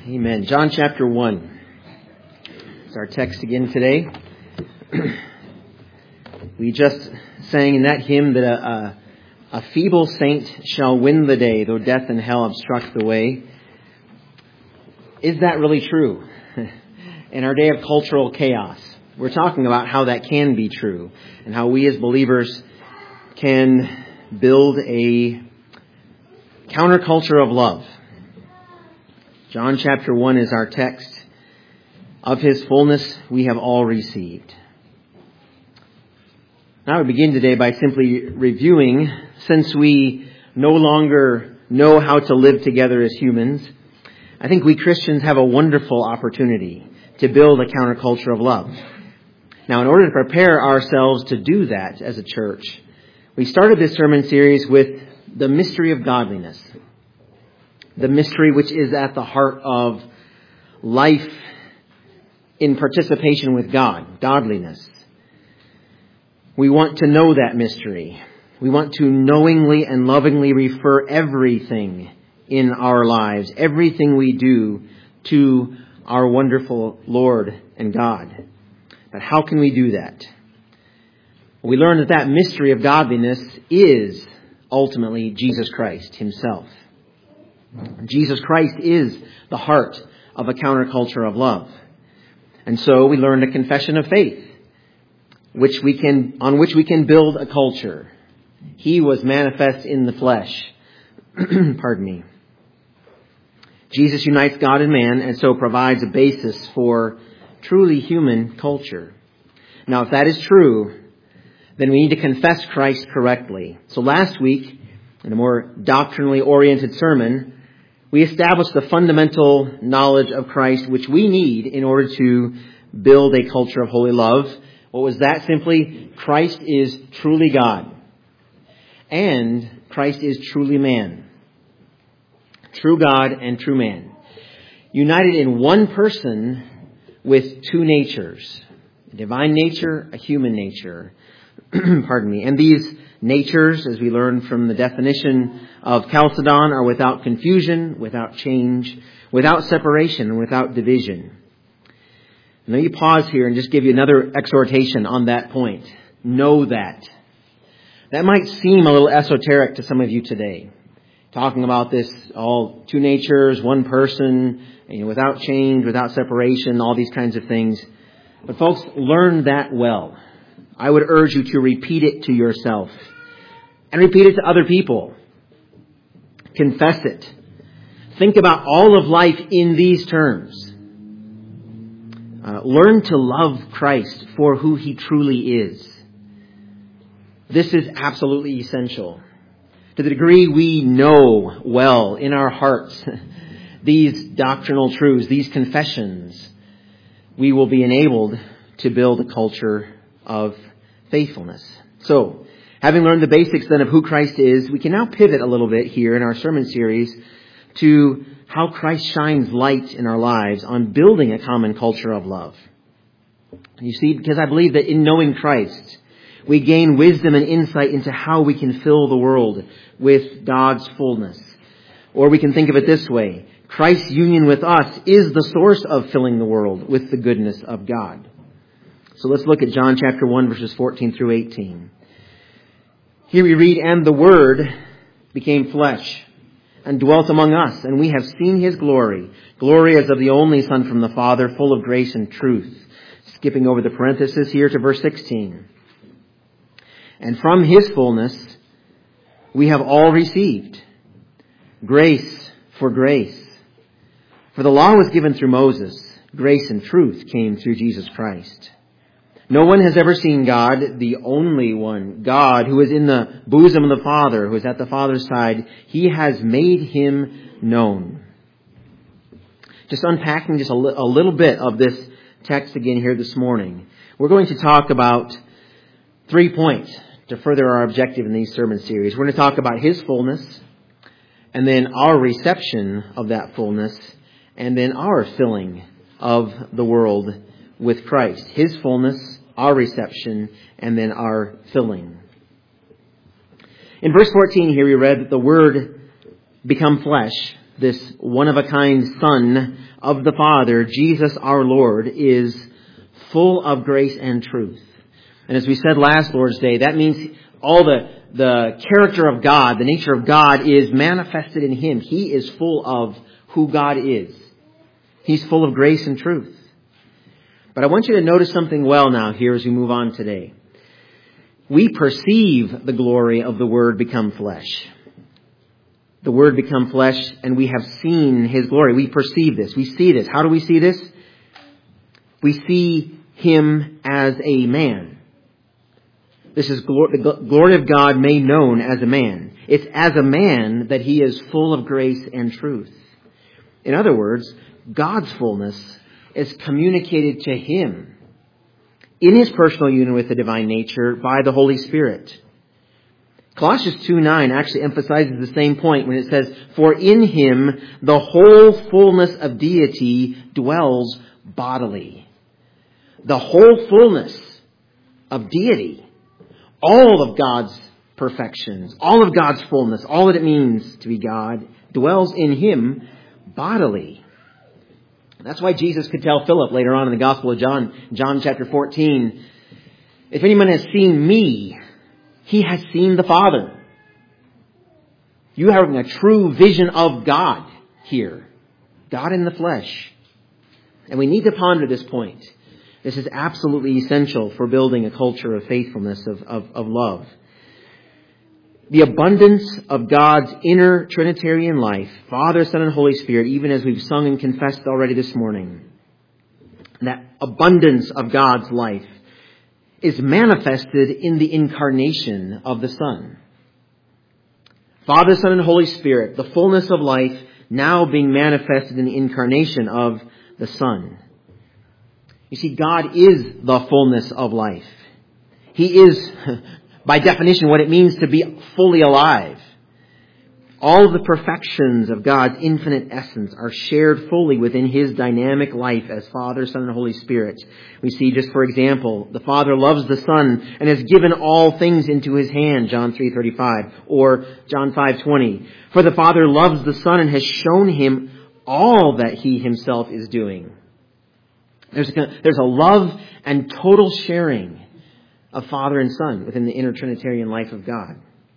Amen. John chapter 1 is our text again today. We just sang in that hymn that a feeble saint shall win the day, though death and hell obstruct the way. Is that really true? In our day of cultural chaos, we're talking about how that can be true and how we as believers can build a counterculture of love. John chapter 1 is our text. Of His fullness we have all received. Now we begin today by simply reviewing, since we no longer know how to live together as humans, I think we Christians have a wonderful opportunity to build a counterculture of love. Now, in order to prepare ourselves to do that as a church, we started this sermon series with the mystery of godliness. The mystery which is at the heart of life in participation with God, godliness. We want to know that mystery. We want to knowingly and lovingly refer everything in our lives, everything we do, to our wonderful Lord and God. But how can we do that? We learn that that mystery of godliness is ultimately Jesus Christ Himself. Jesus Christ is the heart of a counterculture of love. And so we learned a confession of faith, on which we can build a culture. He was manifest in the flesh. Pardon me. Jesus unites God and man and so provides a basis for truly human culture. Now, if that is true, then we need to confess Christ correctly. So last week, in a more doctrinally oriented sermon, we established the fundamental knowledge of Christ which we need in order to build a culture of holy love. What was that? Simply, Christ is truly God. And Christ is truly man. True God and true man. United in one person with two natures. A divine nature, a human nature. Pardon me. And these natures, as we learn from the definition of Chalcedon, are without confusion, without change, without separation, and without division. And let me pause here and just give you another exhortation on that point. Know that. That might seem a little esoteric to some of you today. Talking about this, all two natures, one person, without change, without separation, all these kinds of things. But folks, learn that well. I would urge you to repeat it to yourself. And repeat it to other people. Confess it. Think about all of life in these terms. Learn to love Christ for who He truly is. This is absolutely essential. To the degree we know well in our hearts these doctrinal truths, these confessions, we will be enabled to build a culture of faithfulness. So, having learned the basics then of who Christ is, we can now pivot a little bit here in our sermon series to how Christ shines light in our lives on building a common culture of love. You see, because I believe that in knowing Christ, we gain wisdom and insight into how we can fill the world with God's fullness. Or we can think of it this way. Christ's union with us is the source of filling the world with the goodness of God. So let's look at John chapter 1, verses 14 through 18. Here we read, "And the Word became flesh and dwelt among us, and we have seen His glory. Glory as of the only Son from the Father, full of grace and truth." Skipping over the parenthesis here to verse 16. "And from His fullness we have all received grace for grace. For the law was given through Moses. Grace and truth came through Jesus Christ. No one has ever seen God, the only one, God, who is in the bosom of the Father, who is at the Father's side. He has made Him known." Just unpacking just a little bit of this text again here this morning. We're going to talk about 3 points to further our objective in these sermon series. We're going to talk about His fullness, and then our reception of that fullness, and then our filling of the world with Christ. His fullness, our reception, and then our filling. In verse 14 here we read that the Word become flesh, this one-of-a-kind Son of the Father, Jesus our Lord, is full of grace and truth. And as we said last Lord's Day, that means all the character of God, the nature of God is manifested in Him. He is full of who God is. He's full of grace and truth. But I want you to notice something well now here as we move on today. We perceive the glory of the Word become flesh. The Word become flesh, and we have seen His glory. We perceive this. We see this. How do we see this? We see Him as a man. This is the glory of God made known as a man. It's as a man that He is full of grace and truth. In other words, God's fullness is communicated to Him in His personal union with the divine nature by the Holy Spirit. Colossians 2:9 actually emphasizes the same point when it says, "For in Him the whole fullness of deity dwells bodily." The whole fullness of deity, all of God's perfections, all of God's fullness, all that it means to be God, dwells in Him bodily. That's why Jesus could tell Philip later on in the Gospel of John chapter 14, "If anyone has seen me, he has seen the Father." You are having a true vision of God here. God in the flesh. And we need to ponder this point. This is absolutely essential for building a culture of faithfulness, of love. The abundance of God's inner Trinitarian life, Father, Son, and Holy Spirit, even as we've sung and confessed already this morning, that abundance of God's life is manifested in the incarnation of the Son. Father, Son, and Holy Spirit, the fullness of life now being manifested in the incarnation of the Son. You see, God is the fullness of life. He is, by definition, what it means to be fully alive. All of the perfections of God's infinite essence are shared fully within His dynamic life as Father, Son, and Holy Spirit. We see, just for example, the Father loves the Son and has given all things into His hand, John 3:35, or John 5:20. For the Father loves the Son and has shown Him all that He Himself is doing. There's a love and total sharing of Father and Son within the inner Trinitarian life of God.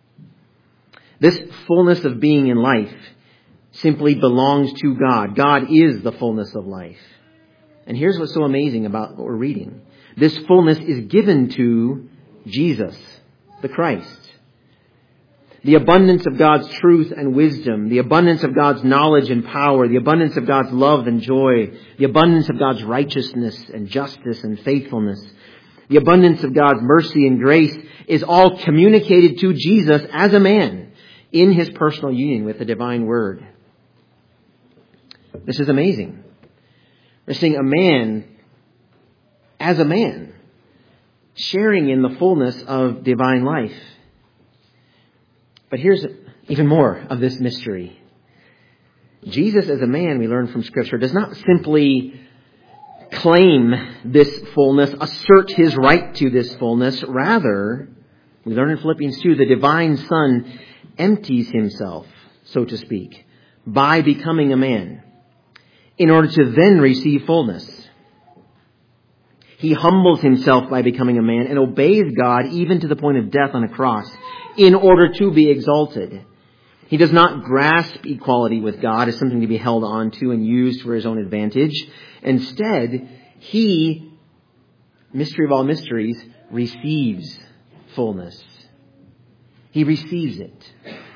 This fullness of being in life simply belongs to God. God is the fullness of life. And here's what's so amazing about what we're reading. This fullness is given to Jesus, the Christ. The abundance of God's truth and wisdom, the abundance of God's knowledge and power, the abundance of God's love and joy, the abundance of God's righteousness and justice and faithfulness, the abundance of God's mercy and grace is all communicated to Jesus as a man in His personal union with the divine Word. This is amazing. We're seeing a man as a man sharing in the fullness of divine life. But here's even more of this mystery. Jesus as a man, we learn from Scripture, does not simply claim this fullness, assert His right to this fullness. Rather, we learn in Philippians 2, the divine Son empties Himself, so to speak, by becoming a man, in order to then receive fullness. He humbles Himself by becoming a man and obeys God even to the point of death on a cross in order to be exalted. He does not grasp equality with God as something to be held on to and used for His own advantage. Instead, He, mystery of all mysteries, receives fullness. He receives it.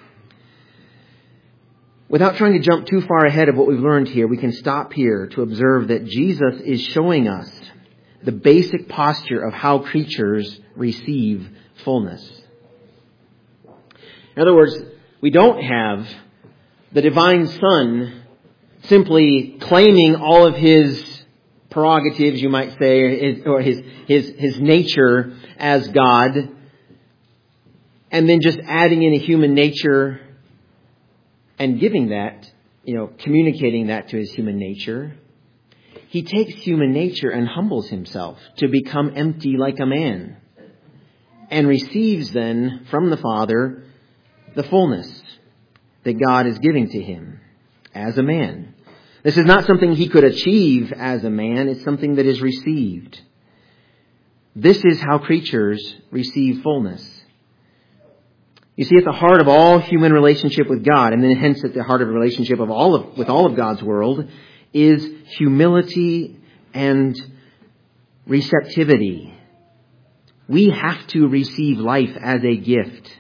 Without trying to jump too far ahead of what we've learned here, we can stop here to observe that Jesus is showing us the basic posture of how creatures receive fullness. In other words, we don't have the divine Son simply claiming all of His prerogatives, you might say, or his nature as God, and then just adding in a human nature and giving that, communicating that to His human nature. He takes human nature and humbles Himself to become empty like a man, and receives then from the Father the fullness that God is giving to Him as a man. This is not something he could achieve as a man. It's something that is received. This is how creatures receive fullness. You see, at the heart of all human relationship with God, and then hence at the heart of the relationship with all of God's world, is humility and receptivity. We have to receive life as a gift.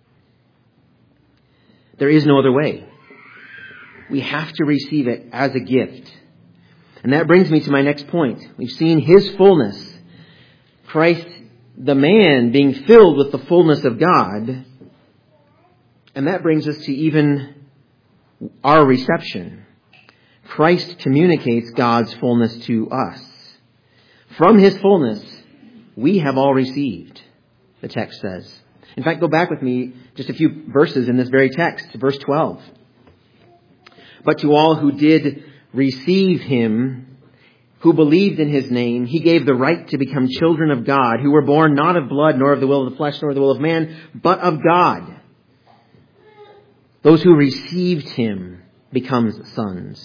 There is no other way. We have to receive it as a gift. And that brings me to my next point. We've seen His fullness. Christ, the man, being filled with the fullness of God. And that brings us to even our reception. Christ communicates God's fullness to us. From His fullness, we have all received, the text says. In fact, go back with me just a few verses in this very text, verse 12. But to all who did receive Him, who believed in His name, He gave the right to become children of God, who were born not of blood, nor of the will of the flesh, nor of the will of man, but of God. Those who received Him becomes sons.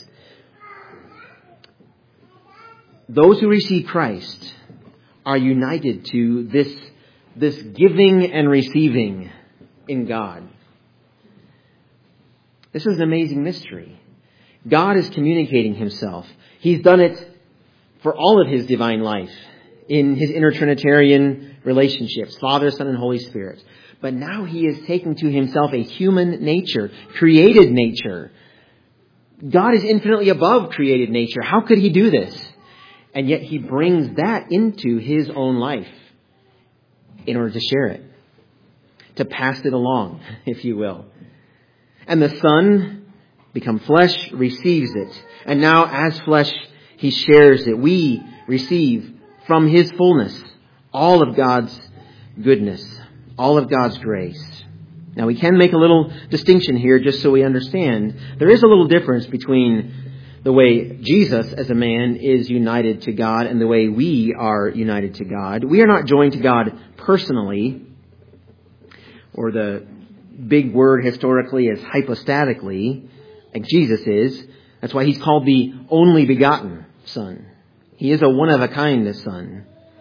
Those who receive Christ are united to this giving and receiving in God. This is an amazing mystery. God is communicating Himself. He's done it for all of His divine life in His intertrinitarian relationships, Father, Son, and Holy Spirit. But now He is taking to Himself a human nature, created nature. God is infinitely above created nature. How could He do this? And yet He brings that into His own life in order to share it, to pass it along, if you will. And the Son, become flesh, receives it. And now as flesh, He shares it. We receive from His fullness all of God's goodness, all of God's grace. Now we can make a little distinction here just so we understand. There is a little difference between the way Jesus as a man is united to God and the way we are united to God. We are not joined to God personally, or the big word historically is hypostatically, like Jesus is. That's why He's called the only begotten Son. He is a one-of-a-kind Son.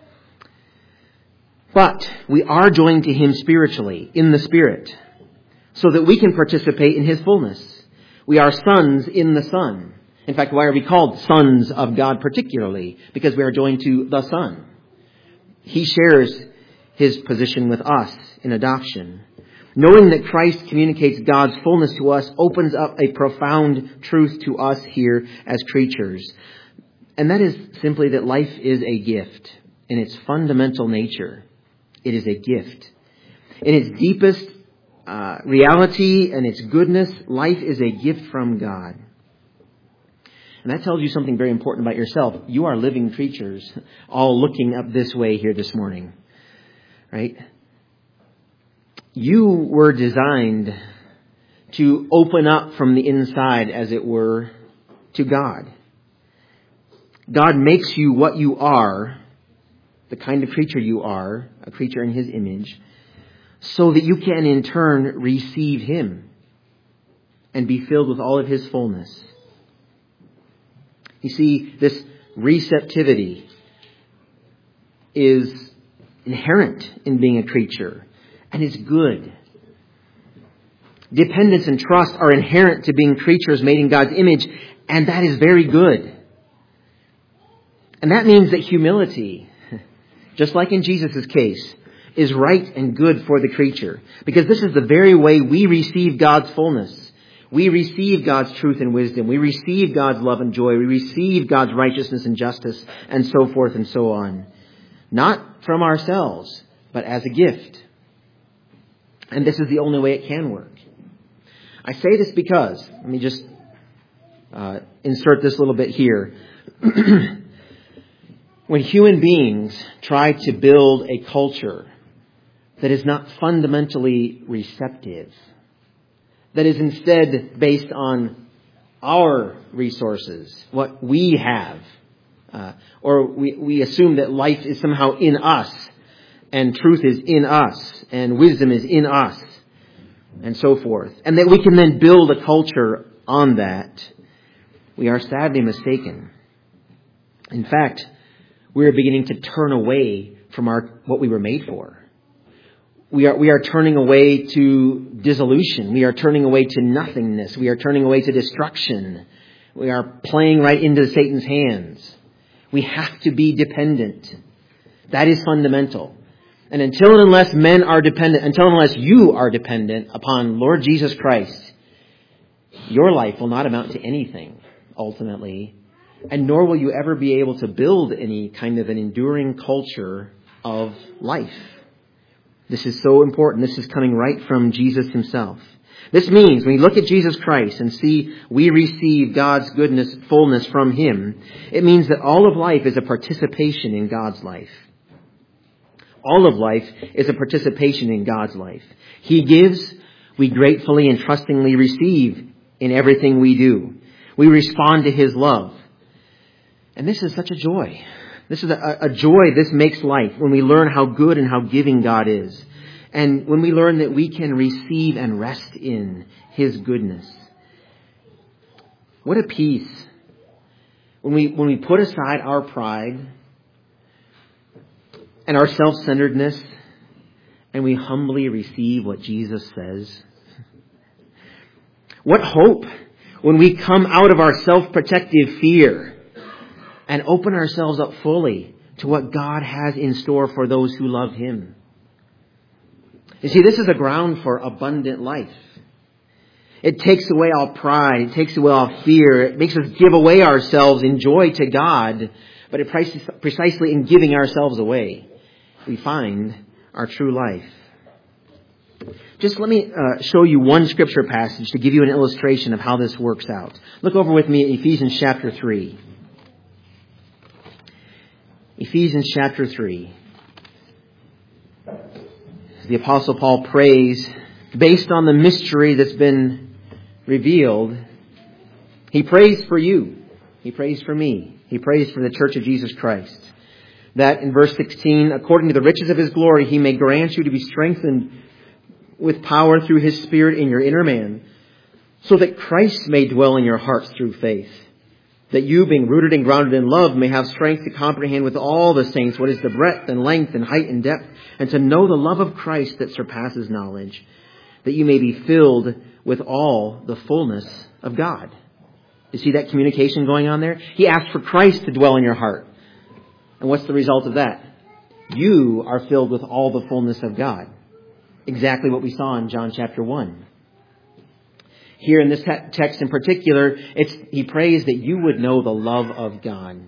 But we are joined to Him spiritually, in the Spirit, so that we can participate in His fullness. We are sons in the Son. In fact, why are we called sons of God particularly? Because we are joined to the Son. He shares His position with us in adoption. Knowing that Christ communicates God's fullness to us opens up a profound truth to us here as creatures. And that is simply that life is a gift in its fundamental nature. It is a gift. In its deepest reality and its goodness, life is a gift from God. And that tells you something very important about yourself. You are living creatures, all looking up this way here this morning. Right? You were designed to open up from the inside, as it were, to God. God makes you what you are, the kind of creature you are, a creature in His image, so that you can in turn receive Him and be filled with all of His fullness. You see, this receptivity is inherent in being a creature and is good. Dependence and trust are inherent to being creatures made in God's image, and that is very good. And that means that humility, just like in Jesus' case, is right and good for the creature. Because this is the very way we receive God's fullness. We receive God's truth and wisdom. We receive God's love and joy. We receive God's righteousness and justice, and so forth and so on. Not from ourselves, but as a gift. And this is the only way it can work. I say this because, let me just insert this little bit here. When human beings try to build a culture that is not fundamentally receptive, that is instead based on our resources, what we have, or we assume that life is somehow in us, and truth is in us, and wisdom is in us, and so forth, and that we can then build a culture on that, we are sadly mistaken. In fact, we are beginning to turn away from what we were made for. We are turning away to dissolution. We are turning away to nothingness. We are turning away to destruction. We are playing right into Satan's hands. We have to be dependent. That is fundamental. And until and unless men are dependent, until and unless you are dependent upon Lord Jesus Christ, your life will not amount to anything, ultimately. And nor will you ever be able to build any kind of an enduring culture of life. This is so important. This is coming right from Jesus himself. This means when we look at Jesus Christ and see we receive God's goodness, fullness from him, it means that all of life is a participation in God's life. All of life is a participation in God's life. He gives, we gratefully and trustingly receive in everything we do. We respond to his love. And this is such a joy. This is a joy this makes life when we learn how good and how giving God is. And when we learn that we can receive and rest in his goodness. What a peace. When we put aside our pride and our self-centeredness and we humbly receive what Jesus says. What hope when we come out of our self-protective fear and open ourselves up fully to what God has in store for those who love him. You see, this is a ground for abundant life. It takes away all pride. It takes away all fear. It makes us give away ourselves in joy to God. But precisely in giving ourselves away, we find our true life. Just let me show you one scripture passage to give you an illustration of how this works out. Look over with me at Ephesians chapter 3. Ephesians chapter 3. The Apostle Paul prays, based on the mystery that's been revealed, he prays for you. He prays for me. He prays for the Church of Jesus Christ. That in verse 16, according to the riches of his glory, he may grant you to be strengthened with power through his Spirit in your inner man, so that Christ may dwell in your hearts through faith. That you, being rooted and grounded in love, may have strength to comprehend with all the saints what is the breadth and length and height and depth, and to know the love of Christ that surpasses knowledge, that you may be filled with all the fullness of God. You see that communication going on there? He asked for Christ to dwell in your heart. And what's the result of that? You are filled with all the fullness of God. Exactly what we saw in John chapter 1. Here in this text in particular, he prays that you would know the love of God.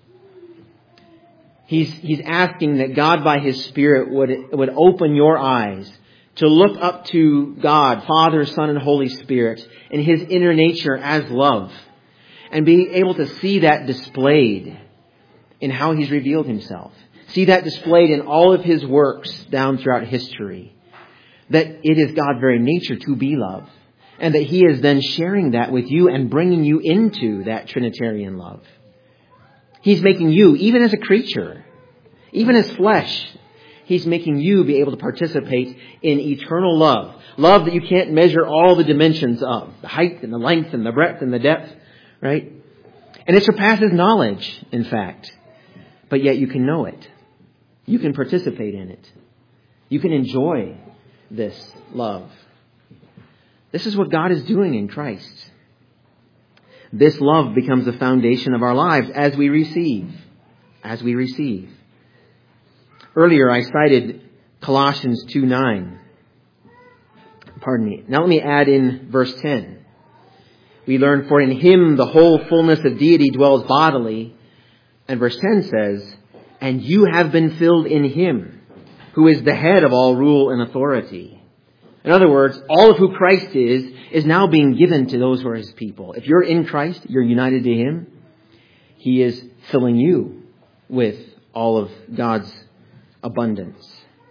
He's asking that God by his Spirit would open your eyes to look up to God, Father, Son, and Holy Spirit in his inner nature as love. And be able to see that displayed in how he's revealed himself. See that displayed in all of his works down throughout history. That it is God's very nature to be love. And that he is then sharing that with you and bringing you into that Trinitarian love. He's making you, even as a creature, even as flesh, he's making you be able to participate in eternal love. Love that you can't measure all the dimensions of. The height and the length and the breadth and the depth, right? And it surpasses knowledge, in fact. But yet you can know it. You can participate in it. You can enjoy this love. This is what God is doing in Christ. This love becomes the foundation of our lives as we receive. As we receive. Earlier I cited Colossians 2:9. Pardon me. Now let me add in verse 10. We learn, for in him the whole fullness of deity dwells bodily. And verse 10 says, and you have been filled in him, who is the head of all rule and authority. In other words, all of who Christ is now being given to those who are his people. If you're in Christ, you're united to him. He is filling you with all of God's abundance.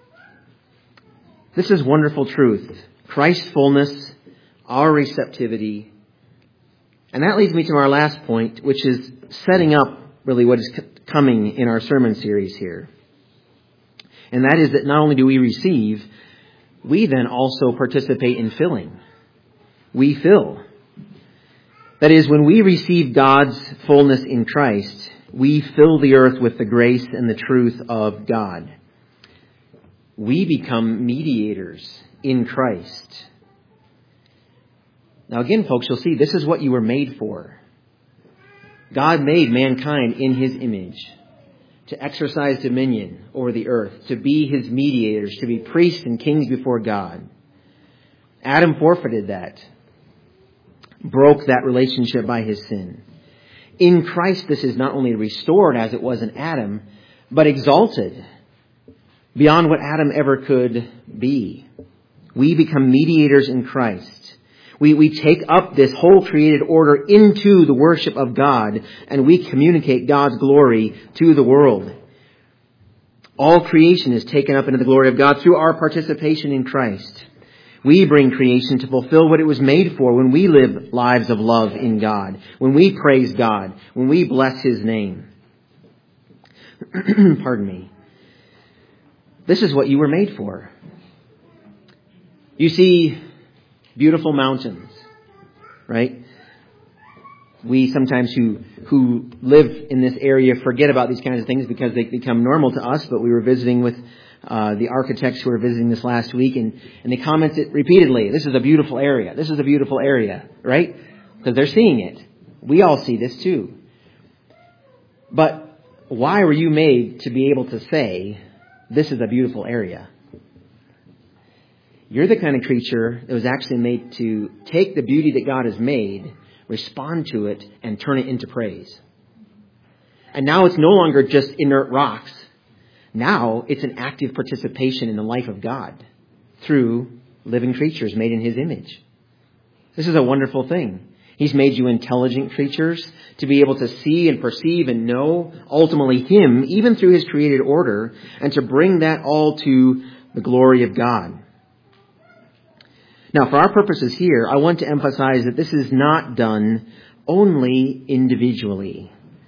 This is wonderful truth. Christ's fullness, our receptivity. And that leads me to our last point, which is setting up really what is coming in our sermon series here. And that is that not only do we receive, we then also participate in filling. We fill. That is, when we receive God's fullness in Christ, we fill the earth with the grace and the truth of God. We become mediators in Christ. Now again, folks, you'll see this is what you were made for. God made mankind in His image to exercise dominion over the earth, to be His mediators, to be priests and kings before God. Adam forfeited that, broke that relationship by his sin. In Christ, this is not only restored as it was in Adam, but exalted beyond what Adam ever could be. We become mediators in Christ. We take up this whole created order into the worship of God, and we communicate God's glory to the world. All creation is taken up into the glory of God through our participation in Christ. We bring creation to fulfill what it was made for when we live lives of love in God, when we praise God, when we bless His name. Pardon me. This is what you were made for. You see beautiful mountains, right? We sometimes who live in this area forget about these kinds of things because they become normal to us, but we were visiting with the architects who were visiting this last week, and they commented repeatedly, this is a beautiful area, this is a beautiful area, right? Because they're seeing it. We all see this too. But why were you made to be able to say, this is a beautiful area? You're the kind of creature that was actually made to take the beauty that God has made, respond to it, and turn it into praise. And now it's no longer just inert rocks. Now it's an active participation in the life of God through living creatures made in His image. This is a wonderful thing. He's made you intelligent creatures to be able to see and perceive and know ultimately Him, even through His created order, and to bring that all to the glory of God. Now, for our purposes here, I want to emphasize that this is not done only individually.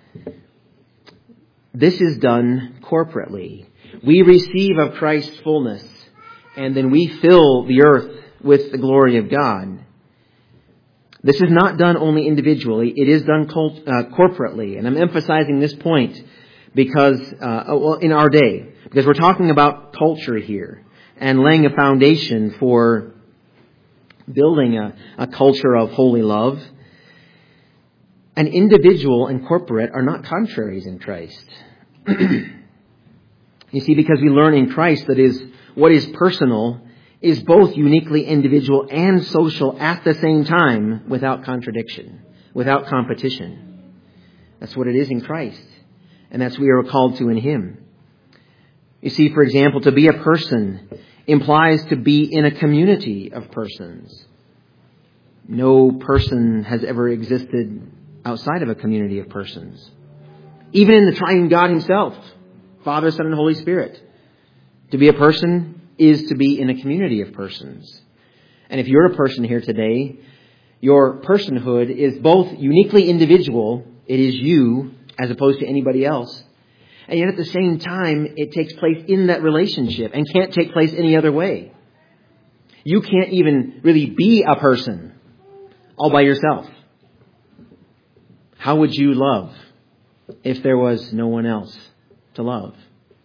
This is done corporately. We receive of Christ's fullness, and then we fill the earth with the glory of God. This is not done only individually. It is done corporately. And I'm emphasizing this point because, in our day, because we're talking about culture here and laying a foundation for building a culture of holy love. And individual and corporate are not contraries in Christ. You see, because we learn in Christ that is what is personal is both uniquely individual and social at the same time, without contradiction, without competition. That's what it is in Christ. And that's what we are called to in Him. You see, for example, to be a person implies to be in a community of persons. No person has ever existed outside of a community of persons. Even in the triune God Himself, Father, Son, and Holy Spirit. To be a person is to be in a community of persons. And if you're a person here today, your personhood is both uniquely individual, it is you as opposed to anybody else, and yet at the same time, it takes place in that relationship and can't take place any other way. You can't even really be a person all by yourself. How would you love if there was no one else to love?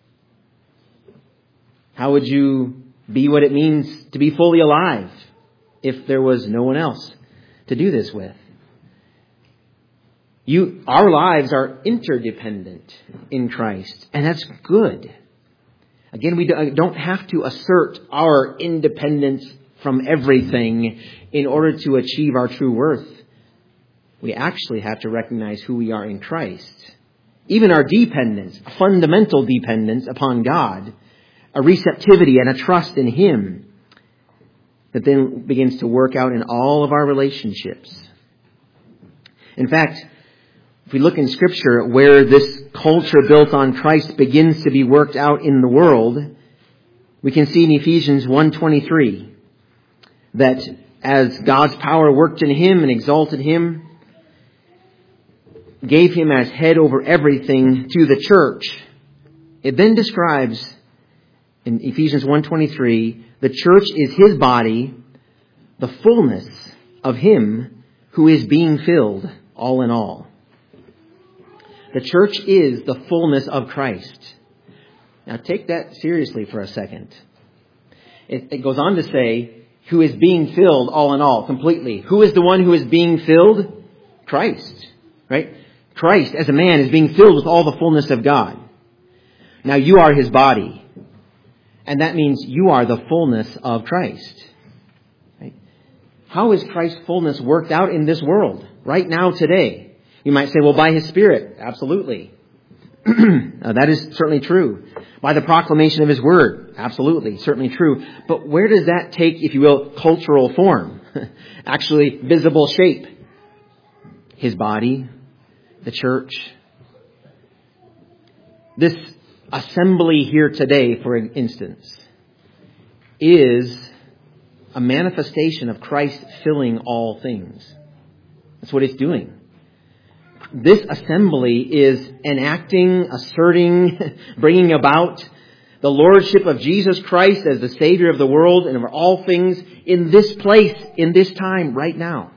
How would you be what it means to be fully alive if there was no one else to do this with? Our lives are interdependent in Christ, and that's good. Again, we don't have to assert our independence from everything in order to achieve our true worth. We actually have to recognize who we are in Christ. Even our dependence, a fundamental dependence upon God, a receptivity and a trust in Him that then begins to work out in all of our relationships. In fact, if we look in Scripture where this culture built on Christ begins to be worked out in the world, we can see in Ephesians 1:23 that as God's power worked in Him and exalted Him, gave Him as head over everything to the church. It then describes in Ephesians 1:23, the church is His body, the fullness of Him who is being filled all in all. The church is the fullness of Christ. Now take that seriously for a second. It goes on to say, who is being filled all in all, completely. Who is the one who is being filled? Christ, right? Christ as a man is being filled with all the fullness of God. Now you are his body. And that means you are the fullness of Christ. Right? How is Christ's fullness worked out in this world, right now, today? You might say, well, by his Spirit. Absolutely. That is certainly true. By the proclamation of his word. Absolutely. Certainly true. But where does that take, if you will, cultural form? Actually, visible shape. His body, the church. This assembly here today, for instance, is a manifestation of Christ filling all things. That's what it's doing. This assembly is enacting, asserting, bringing about the lordship of Jesus Christ as the Savior of the world and over all things in this place, in this time, right now.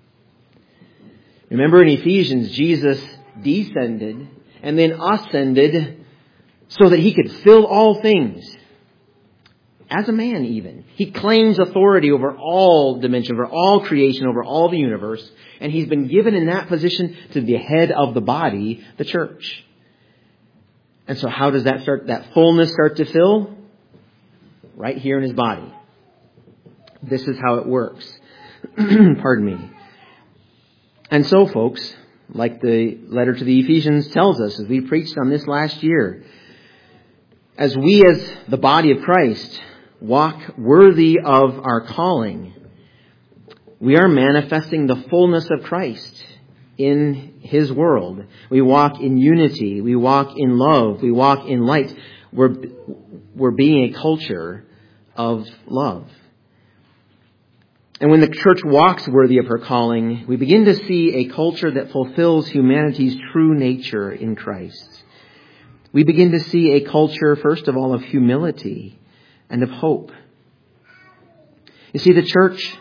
Remember in Ephesians, Jesus descended and then ascended so that he could fill all things. As a man even. He claims authority over all dimension, over all creation, over all the universe. And he's been given in that position to the head of the body, the church. And so how does that fullness start to fill? Right here in his body. This is how it works. Pardon me. And so, folks, like the letter to the Ephesians tells us, as we preached on this last year, as we as the body of Christ walk worthy of our calling, we are manifesting the fullness of Christ in his world. We walk in unity. We walk in love. We walk in light. We're being a culture of love. And when the church walks worthy of her calling, we begin to see a culture that fulfills humanity's true nature in Christ. We begin to see a culture, first of all, of humility and of hope. You see, the church,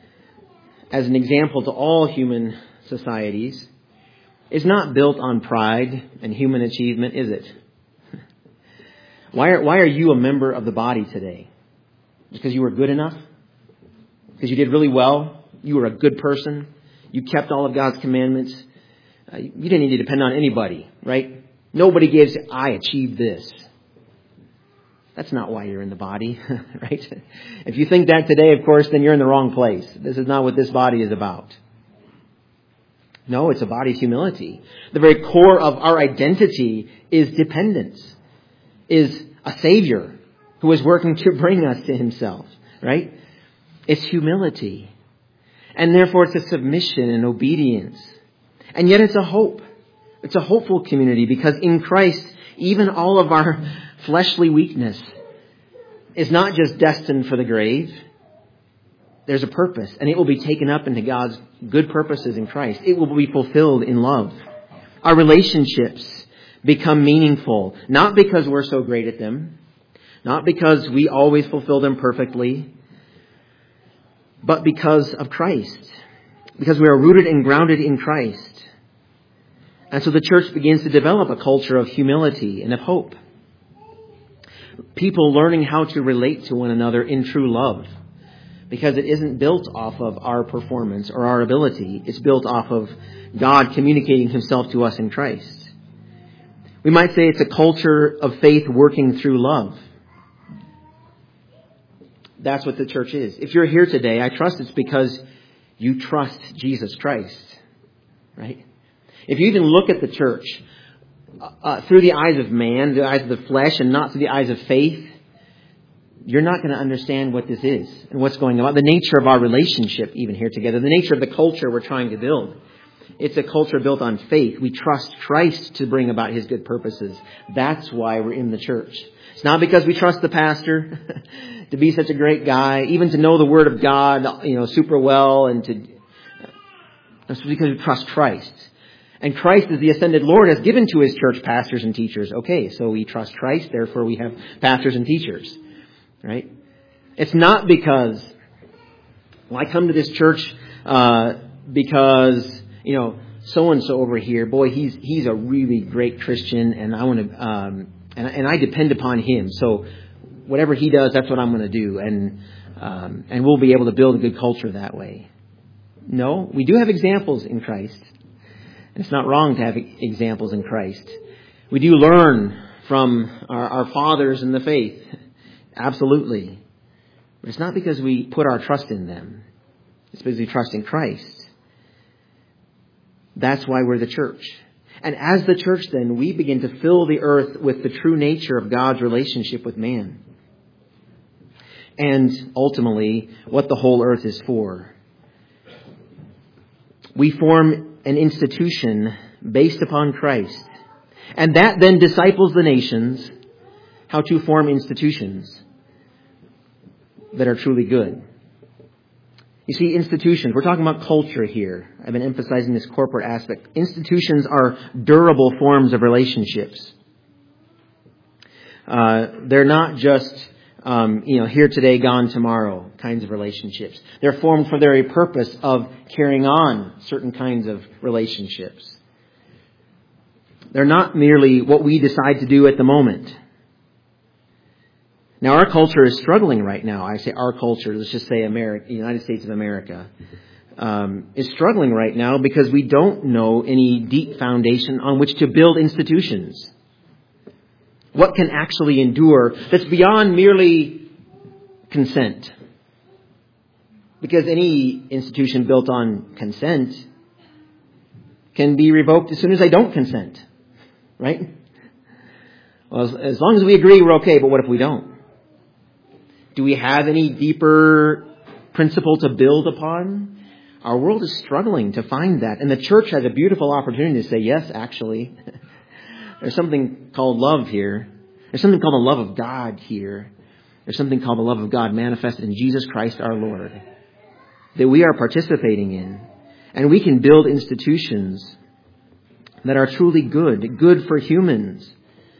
as an example to all human societies, is not built on pride and human achievement, is it? Why are you a member of the body today? Because you were good enough? Because you did really well? You were a good person? You kept all of God's commandments? You didn't need to depend on anybody, right? Nobody gives, I achieved this. That's not why you're in the body, right? If you think that today, of course, then you're in the wrong place. This is not what this body is about. No, it's a body of humility. The very core of our identity is dependence, is a Savior who is working to bring us to himself, right? It's humility. And therefore it's a submission and obedience. And yet it's a hope. It's a hopeful community because in Christ, even all of our fleshly weakness is not just destined for the grave. There's a purpose, and it will be taken up into God's good purposes in Christ. It will be fulfilled in love. Our relationships become meaningful, not because we're so great at them, not because we always fulfill them perfectly, but because of Christ, because we are rooted and grounded in Christ. And so the church begins to develop a culture of humility and of hope. People learning how to relate to one another in true love. Because it isn't built off of our performance or our ability. It's built off of God communicating himself to us in Christ. We might say it's a culture of faith working through love. That's what the church is. If you're here today, I trust it's because you trust Jesus Christ. Right? If you even look at the church through the eyes of man, the eyes of the flesh, and not through the eyes of faith, you're not going to understand what this is and what's going on. The nature of our relationship even here together. The nature of the culture we're trying to build. It's a culture built on faith. We trust Christ to bring about his good purposes. That's why we're in the church. It's not because we trust the pastor to be such a great guy, even to know the Word of God, super well, and it's because we trust Christ. And Christ, as the ascended Lord, has given to his church pastors and teachers. Okay, so we trust Christ, therefore we have pastors and teachers. Right? It's not because, I come to this church because, so-and-so over here, boy, he's a really great Christian, and I want to, and I depend upon him. So whatever he does, that's what I'm going to do, and we'll be able to build a good culture that way. No, we do have examples in Christ. And it's not wrong to have examples in Christ. We do learn from our fathers in the faith. Absolutely. But it's not because we put our trust in them. It's because we trust in Christ. That's why we're the church. And as the church, then, we begin to fill the earth with the true nature of God's relationship with man. And ultimately, what the whole earth is for. We form an institution based upon Christ. And that then disciples the nations how to form institutions that are truly good. You see, institutions, we're talking about culture here. I've been emphasizing this corporate aspect. Institutions are durable forms of relationships. They're not just, here today, gone tomorrow kinds of relationships. They're formed for the very purpose of carrying on certain kinds of relationships. They're not merely what we decide to do at the moment. Now, our culture is struggling right now. I say our culture, let's just say America, the United States of America, is struggling right now because we don't know any deep foundation on which to build institutions. What can actually endure that's beyond merely consent? Because any institution built on consent can be revoked as soon as they don't consent. Right? Well, as long as we agree, we're okay, but what if we don't? Do we have any deeper principle to build upon? Our world is struggling to find that. And the church has a beautiful opportunity to say, yes, actually. There's something called love here. There's something called the love of God here. There's something called the love of God manifested in Jesus Christ our Lord that we are participating in. And we can build institutions that are truly good. Good for humans.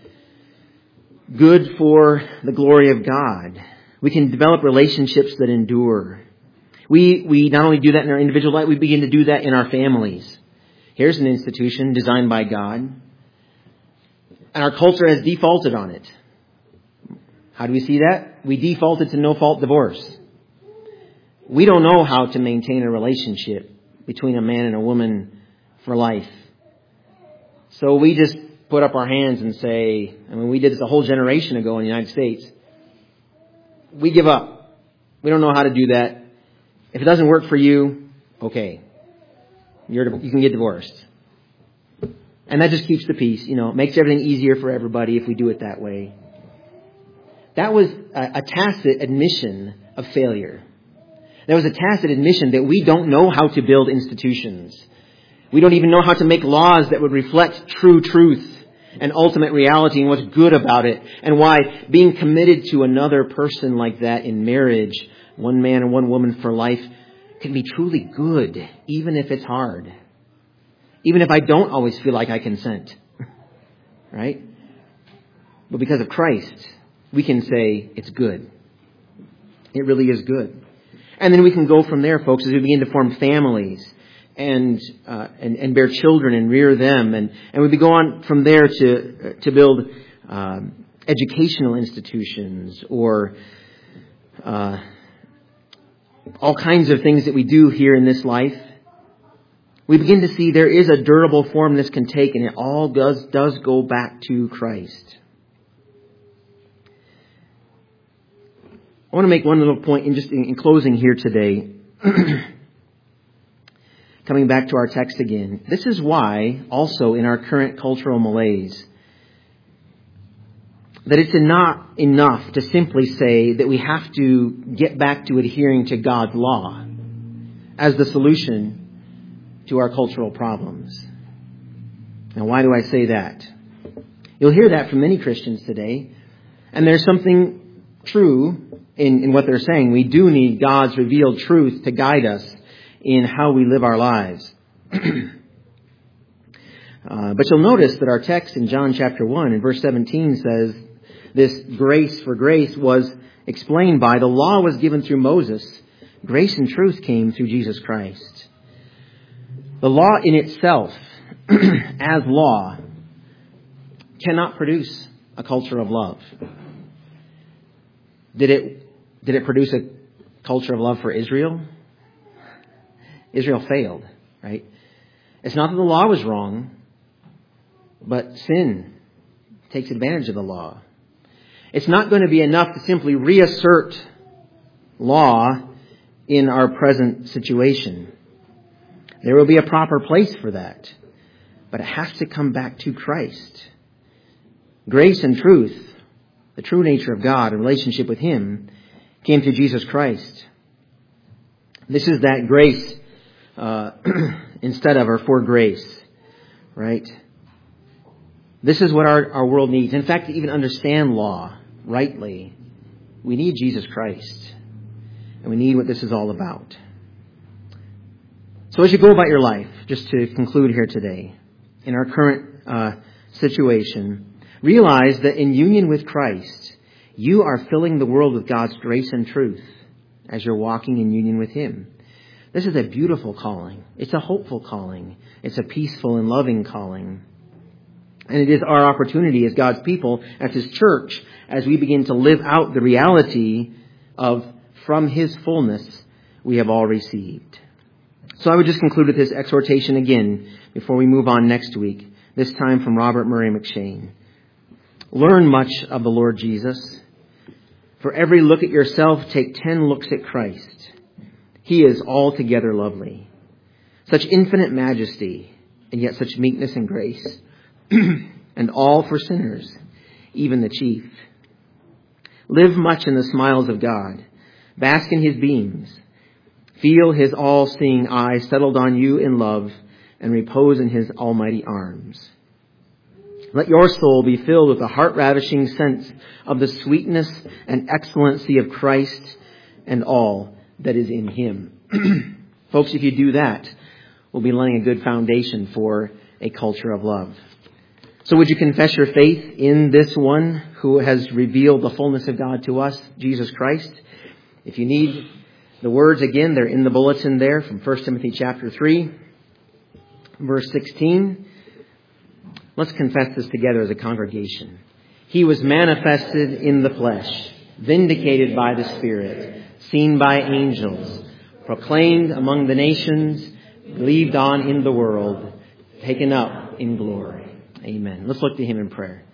Good for the glory of God. We can develop relationships that endure. We not only do that in our individual life, we begin to do that in our families. Here's an institution designed by God. And our culture has defaulted on it. How do we see that? We defaulted to no-fault divorce. We don't know how to maintain a relationship between a man and a woman for life. So we just put up our hands and say, we did this a whole generation ago in the United States. We give up. We don't know how to do that. If it doesn't work for you, okay. You can get divorced. And that just keeps the peace. It makes everything easier for everybody if we do it that way. That was a tacit admission of failure. That was a tacit admission that we don't know how to build institutions. We don't even know how to make laws that would reflect true truth and ultimate reality and what's good about it. And why being committed to another person like that in marriage, one man and one woman for life, can be truly good, even if it's hard. Even if I don't always feel like I consent. Right? But because of Christ, we can say it's good. It really is good. And then we can go from there, folks, as we begin to form families and bear children and rear them. And we go on from there to build educational institutions or all kinds of things that we do here in this life. We begin to see there is a durable form this can take, and it all does go back to Christ. I want to make one little point in closing here today. Coming back to our text again. This is why, also in our current cultural malaise, that it's not enough to simply say that we have to get back to adhering to God's law as the solution to our cultural problems. Now, why do I say that? You'll hear that from many Christians today, and there's something true in what they're saying. We do need God's revealed truth to guide us in how we live our lives. But you'll notice that our text in John chapter 1 and verse 17 says this grace for grace was explained by the law was given through Moses. Grace and truth came through Jesus Christ. The law in itself, as law, cannot produce a culture of love. Did it produce a culture of love for Israel? Israel failed, right? It's not that the law was wrong, but sin takes advantage of the law. It's not going to be enough to simply reassert law in our present situation. There will be a proper place for that, but it has to come back to Christ. Grace and truth, the true nature of God, a relationship with Him, came through Jesus Christ. This is that grace instead of or for grace, right? This is what our world needs. In fact, to even understand law rightly, we need Jesus Christ. And we need what this is all about. So as you go about your life, just to conclude here today, in our current situation, realize that in union with Christ, you are filling the world with God's grace and truth as you're walking in union with Him. This is a beautiful calling. It's a hopeful calling. It's a peaceful and loving calling. And it is our opportunity as God's people, as His church, as we begin to live out the reality of from His fullness we have all received. So I would just conclude with this exhortation again before we move on next week, this time from Robert Murray McCheyne. Learn much of the Lord Jesus. For every look at yourself, take 10 looks at Christ. He is altogether lovely. Such infinite majesty, and yet such meekness and grace. And all for sinners, even the chief. Live much in the smiles of God. Bask in His beams. Feel His all-seeing eye settled on you in love, and repose in His almighty arms. Let your soul be filled with a heart-ravishing sense of the sweetness and excellency of Christ and all that is in Him. Folks, if you do that, we'll be laying a good foundation for a culture of love. So would you confess your faith in this one who has revealed the fullness of God to us, Jesus Christ? If you need the words again, they're in the bulletin there from 1 Timothy chapter 3, verse 16. Let's confess this together as a congregation. He was manifested in the flesh, vindicated by the Spirit, seen by angels, proclaimed among the nations, believed on in the world, taken up in glory. Amen. Let's look to Him in prayer.